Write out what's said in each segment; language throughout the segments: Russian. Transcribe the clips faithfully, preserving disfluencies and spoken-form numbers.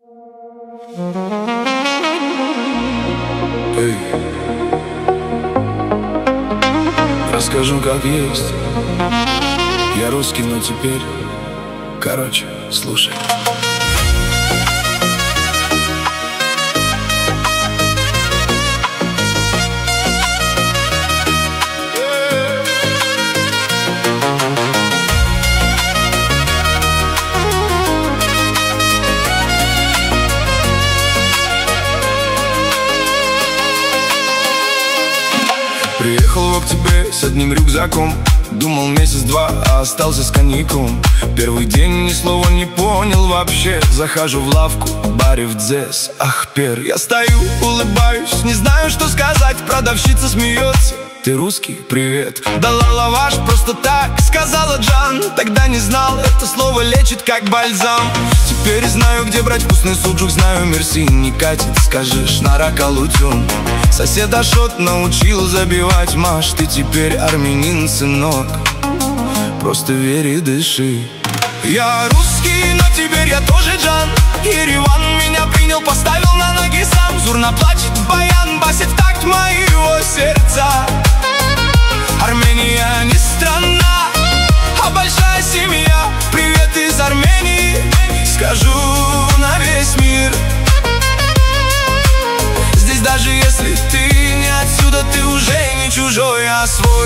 Эй, расскажу как есть. Я русский, но теперь, короче, слушай. Приехал в октябре с одним рюкзаком. Думал месяц-два, а остался с коньяком. Первый день ни слова не понял вообще. Захожу в лавку, в баре в Дзес. Ах, пер, я стою, улыбаюсь, не знаю, что сказать. Продавщица смеется. Ты русский? Привет. Дала лаваш просто так, сказала Джан. Тогда не знал, это слово лечит как бальзам. Теперь знаю, где брать вкусный суджук. Знаю, мерси не катит, скажешь на ракалутюн. Сосед Ашот научил забивать маш. Ты теперь армянин, сынок, просто верь и дыши. Я русский, но теперь я тоже Джан. Ереван меня принял, поставил на ноги сам. Зурна плачет, баян басит в такт моего сердца. Армения не страна, а большая семья. Привет из Армении, скажу на весь мир. Здесь даже если ты не отсюда, ты уже не чужой, а свой.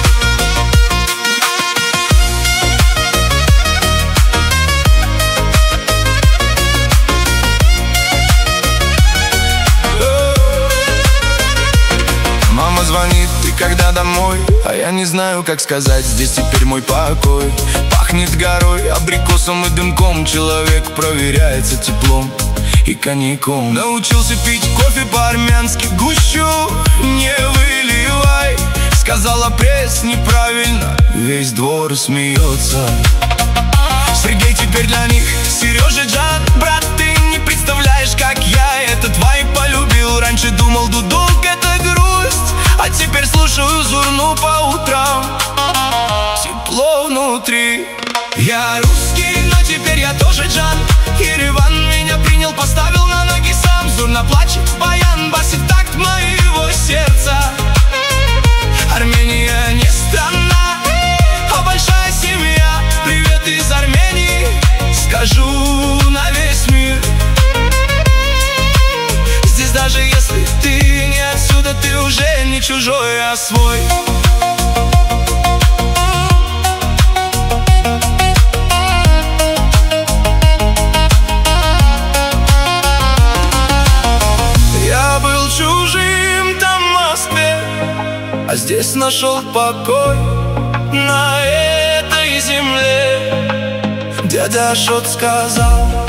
Мама звонит, ты когда домой? А я не знаю, как сказать, здесь теперь мой покой. Пахнет горой, абрикосом и дымком. Человек проверяется теплом и коньяком. Научился пить кофе по-армянски, гущу не выливай. Сказала пресс неправильно, весь двор смеется. Сергей теперь для них Сережа Джан. Брат, ты не представляешь, как я этот вайб полюбил. Раньше думал, дудук это грусть, а теперь слушаю Зурну по утрам. Тепло внутри. Я русский, но теперь я тоже Джан. Ереван меня принял, поставил на ноги сам. Зурна плачет, баян басит в такт моего сердца. Армения не страна, а большая семья. Привет из Армении, скажу на весь мир. Здесь даже если ты не отсюда, ты уже не чужой, а свой. Я был чужим там в Москве, а здесь нашел покой на этой земле. Дядя Ашот сказал: